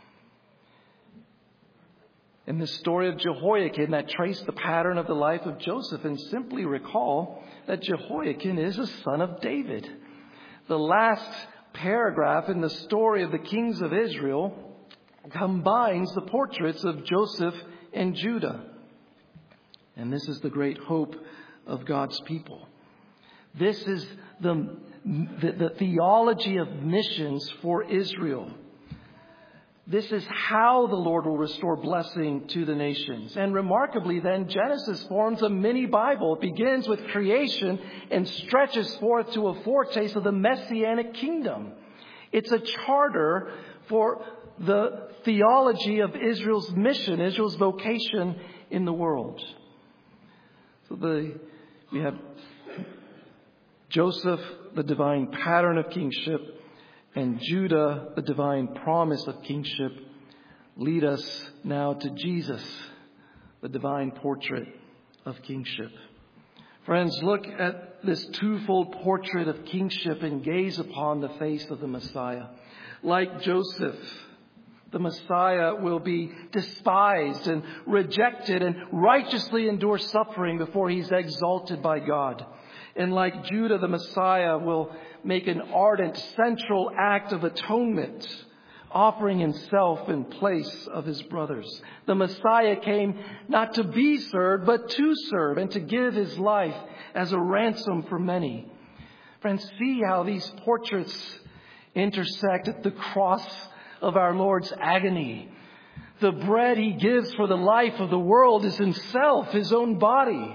In the story of Jehoiakim that traced the pattern of the life of Joseph, and simply recall that Jehoiakim is a son of David. The last paragraph in the story of the kings of Israel combines the portraits of Joseph and Judah. And this is the great hope of God's people. This is the, the, the theology of missions for Israel. This is how the Lord will restore blessing to the nations. And remarkably then, Genesis forms a mini Bible. It begins with creation and stretches forth to a foretaste of the Messianic kingdom. It's a charter for the theology of Israel's mission, Israel's vocation in the world. So the, we have Joseph, the divine pattern of kingship, and Judah, the divine promise of kingship, lead us now to Jesus, the divine portrait of kingship. Friends, look at this twofold portrait of kingship and gaze upon the face of the Messiah. Like Joseph, the Messiah will be despised and rejected and righteously endure suffering before he's exalted by God. And like Judah, the Messiah will make an ardent central act of atonement, offering himself in place of his brothers. The Messiah came not to be served, but to serve and to give his life as a ransom for many. Friends, see how these portraits intersect at the cross of our Lord's agony. The bread he gives for the life of the world is himself, his own body.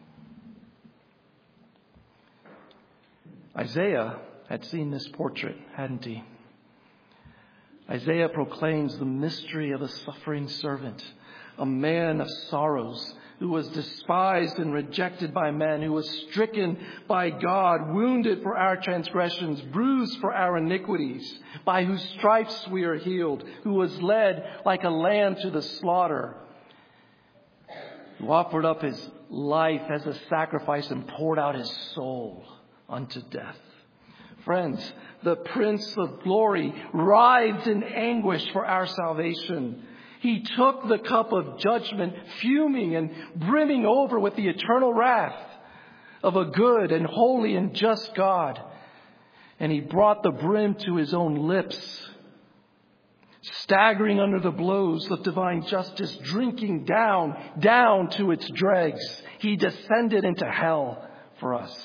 Isaiah had seen this portrait, hadn't he? Isaiah proclaims the mystery of a suffering servant, a man of sorrows, who was despised and rejected by men, who was stricken by God, wounded for our transgressions, bruised for our iniquities, by whose stripes we are healed, who was led like a lamb to the slaughter, who offered up his life as a sacrifice and poured out his soul unto death. Friends, the Prince of Glory writhed in anguish for our salvation. He took the cup of judgment, fuming and brimming over with the eternal wrath of a good and holy and just God. And he brought the brim to his own lips, staggering under the blows of divine justice, drinking down, down to its dregs. He descended into hell for us.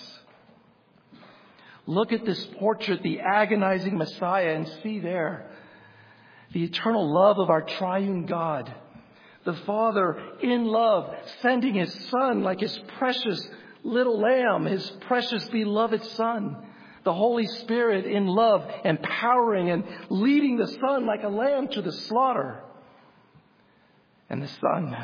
Look at this portrait, the agonizing Messiah, and see there the eternal love of our triune God. The Father in love, sending his Son like his precious little lamb, his precious beloved Son. The Holy Spirit in love, empowering and leading the Son like a lamb to the slaughter. And the Son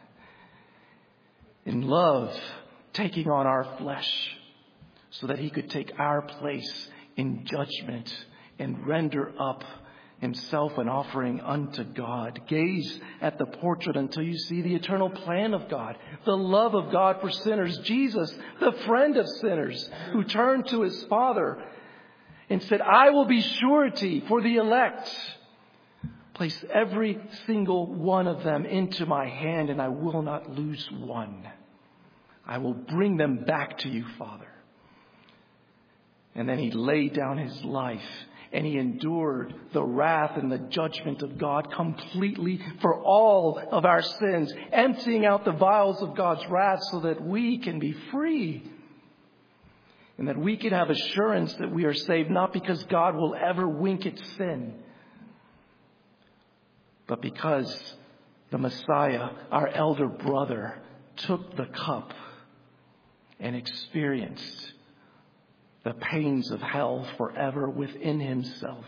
in love, taking on our flesh, so that he could take our place in judgment and render up himself an offering unto God. Gaze at the portrait until you see the eternal plan of God, the love of God for sinners. Jesus, the friend of sinners, who turned to his Father and said, I will be surety for the elect. Place every single one of them into my hand, and I will not lose one. I will bring them back to you, Father. And then he laid down his life, and he endured the wrath and the judgment of God completely for all of our sins, emptying out the vials of God's wrath so that we can be free. And that we can have assurance that we are saved, not because God will ever wink at sin, but because the Messiah, our elder brother, took the cup and experienced the pains of hell forever within himself,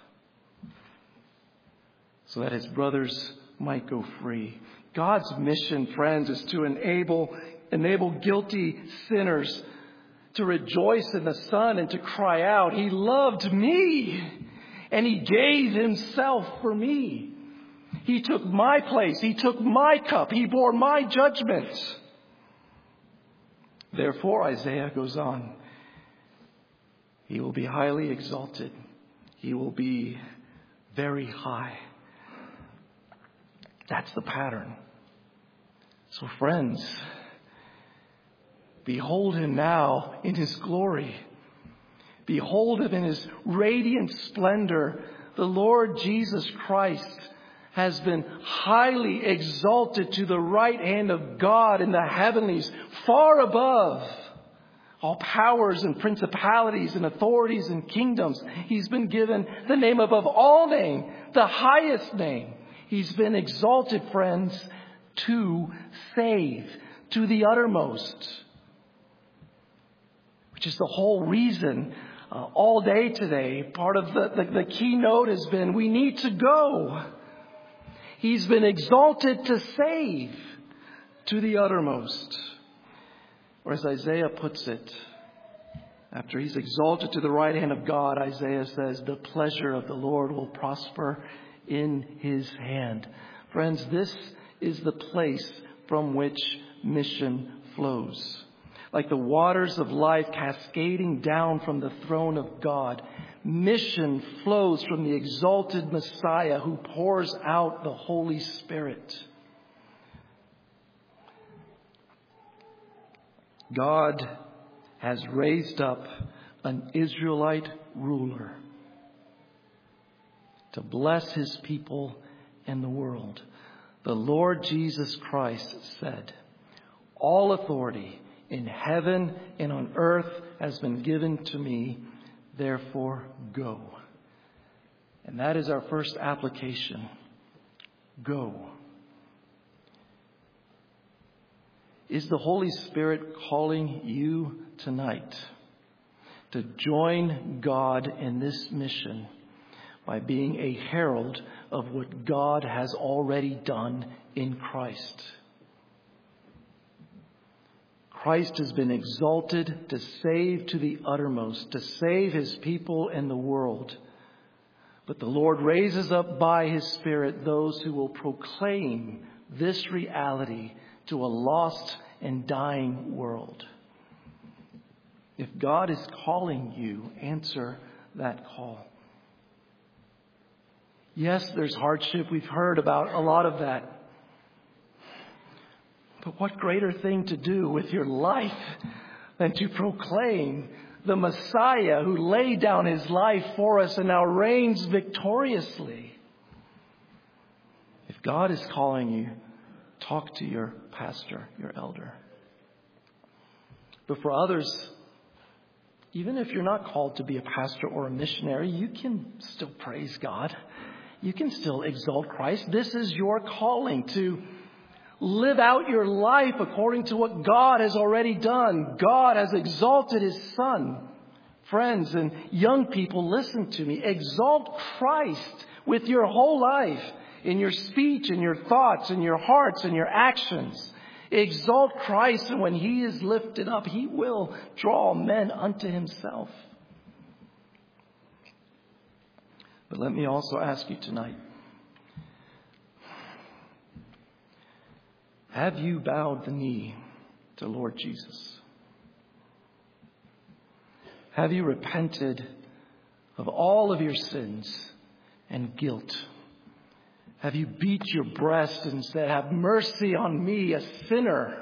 so that his brothers might go free. God's mission, friends, is to enable, enable guilty sinners to rejoice in the Son and to cry out, he loved me and he gave himself for me. He took my place. He took my cup. He bore my judgment. Therefore, Isaiah goes on, he will be highly exalted. He will be very high. That's the pattern. So friends, behold him now in his glory. Behold him in his radiant splendor. The Lord Jesus Christ has been highly exalted to the right hand of God in the heavenlies, far above all powers and principalities and authorities and kingdoms. He's been given the name above all name, the highest name. He's been exalted, friends, to save, to the uttermost. Which is the whole reason uh, all day today, part of the, the, the keynote has been, we need to go. He's been exalted to save, to the uttermost. Or as Isaiah puts it, after he's exalted to the right hand of God, Isaiah says, the pleasure of the Lord will prosper in his hand. Friends, this is the place from which mission flows. Like the waters of life cascading down from the throne of God, mission flows from the exalted Messiah who pours out the Holy Spirit. God has raised up an Israelite ruler to bless his people and the world. The Lord Jesus Christ said, all authority in heaven and on earth has been given to me, therefore go. And that is our first application. Go. Is the Holy Spirit calling you tonight to join God in this mission by being a herald of what God has already done in Christ? Christ has been exalted to save to the uttermost, to save his people and the world. But the Lord raises up by his Spirit those who will proclaim this reality to a lost and dying world. If God is calling you, answer that call. Yes, there's hardship. We've heard about a lot of that. But what greater thing to do with your life than to proclaim the Messiah who laid down his life for us and now reigns victoriously? If God is calling you, talk to your pastor, your elder. But for others, even if you're not called to be a pastor or a missionary, you can still praise God. You can still exalt Christ. This is your calling to live out your life according to what God has already done. God has exalted his Son. Friends and young people, listen to me. Exalt Christ with your whole life, in your speech, in your thoughts, in your hearts, in your actions. Exalt Christ, and when he is lifted up, he will draw men unto himself. But let me also ask you tonight, have you bowed the knee to Lord Jesus? Have you repented of all of your sins and guilt? Have you beat your breast and said, have mercy on me, a sinner?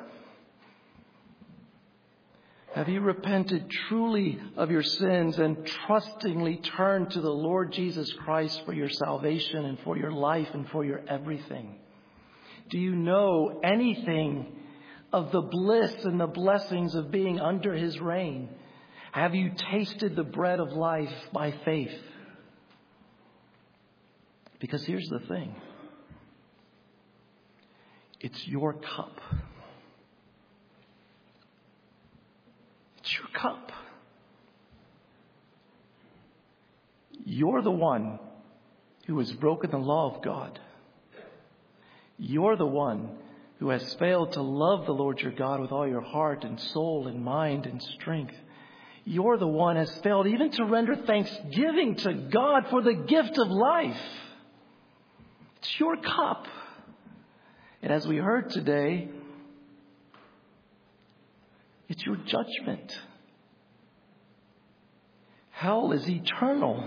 Have you repented truly of your sins and trustingly turned to the Lord Jesus Christ for your salvation and for your life and for your everything? Do you know anything of the bliss and the blessings of being under his reign? Have you tasted the bread of life by faith? Because here's the thing. It's your cup. It's your cup. You're the one who has broken the law of God. You're the one who has failed to love the Lord your God with all your heart and soul and mind and strength. You're the one who has failed even to render thanksgiving to God for the gift of life. It's your cup. And as we heard today, it's your judgment. Hell is eternal.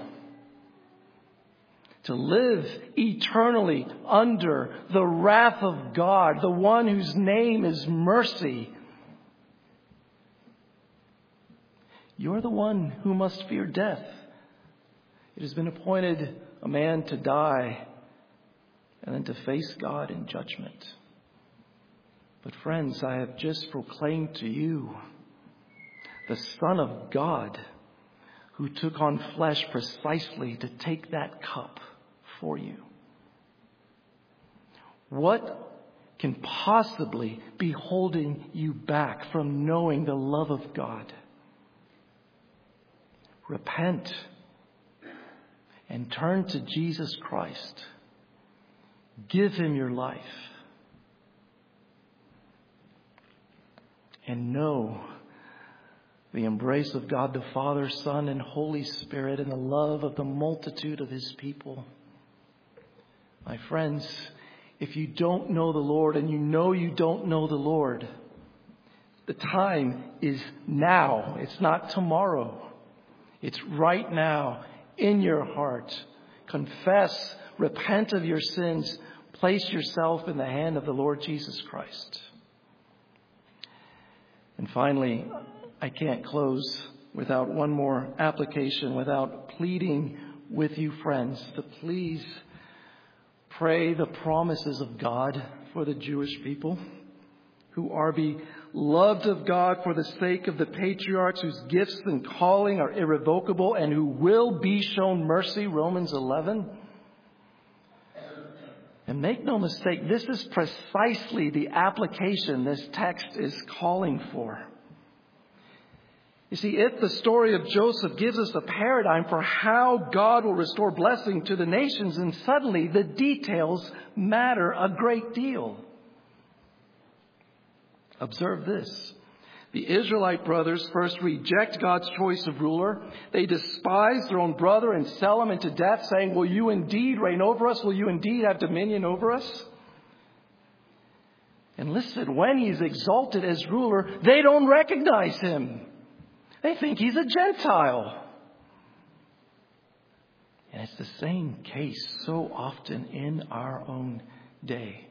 To live eternally under the wrath of God, the one whose name is mercy. You're the one who must fear death. It has been appointed a man to die and then to face God in judgment. But friends, I have just proclaimed to you the Son of God, who took on flesh precisely to take that cup for you. What can possibly be holding you back from knowing the love of God? Repent and turn to Jesus Christ. Give him your life. And know the embrace of God the Father, Son, and Holy Spirit, and the love of the multitude of his people. My friends, if you don't know the Lord, and you know you don't know the Lord, the time is now. It's not tomorrow. It's right now in your heart. Confess, repent of your sins, place yourself in the hand of the Lord Jesus Christ. And finally, I can't close without one more application, without pleading with you, friends, to please pray the promises of God for the Jewish people who are beloved of God for the sake of the patriarchs, whose gifts and calling are irrevocable, and who will be shown mercy, Romans eleven. And make no mistake, this is precisely the application this text is calling for. You see, if the story of Joseph gives us a paradigm for how God will restore blessing to the nations, then suddenly the details matter a great deal. Observe this. The Israelite brothers first reject God's choice of ruler. They despise their own brother and sell him into death, saying, "Will you indeed reign over us? Will you indeed have dominion over us?" And listen, when he's exalted as ruler, they don't recognize him. They think he's a Gentile. And it's the same case so often in our own day.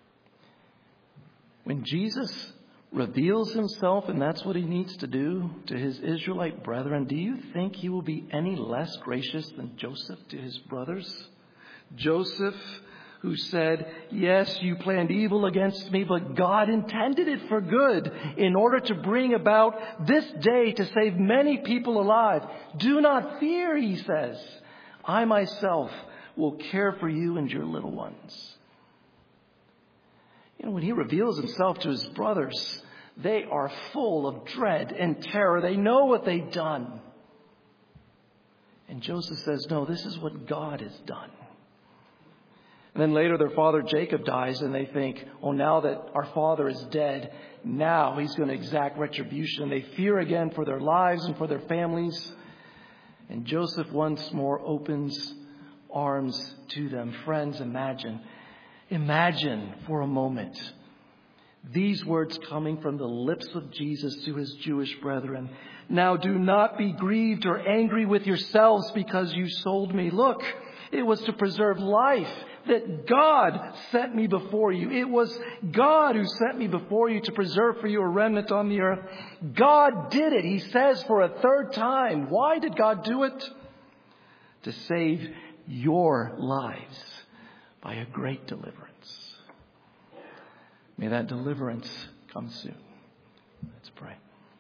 When Jesus reveals himself, and that's what he needs to do, to his Israelite brethren, do you think he will be any less gracious than Joseph to his brothers? Joseph, who said, "Yes, you planned evil against me, but God intended it for good in order to bring about this day to save many people alive. Do not fear," he says. "I myself will care for you and your little ones." You know, when he reveals himself to his brothers, they are full of dread and terror. They know what they've done. And Joseph says, "No, this is what God has done." And then later their father Jacob dies, and they think, "Oh, now that our father is dead, now he's going to exact retribution." They fear again for their lives and for their families. And Joseph once more opens arms to them. Friends, imagine. Imagine for a moment these words coming from the lips of Jesus to his Jewish brethren. "Now do not be grieved or angry with yourselves because you sold me. Look, it was to preserve life that God sent me before you. It was God who sent me before you to preserve for you a remnant on the earth." God did it, he says, for a third time. Why did God do it? To save your lives by a great deliverance. May that deliverance come soon. Let's pray.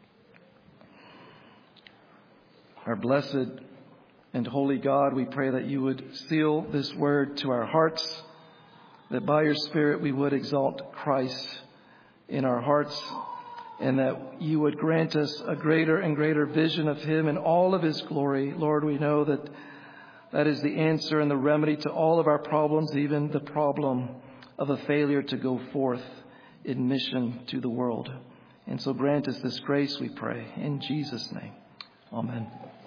Our blessed and holy God, we pray that you would seal this word to our hearts, that by your Spirit we would exalt Christ in our hearts, and that you would grant us a greater and greater vision of him in all of his glory. Lord, we know that that is the answer and the remedy to all of our problems, even the problem of a failure to go forth in mission to the world. And so grant us this grace, we pray. In Jesus' name, amen.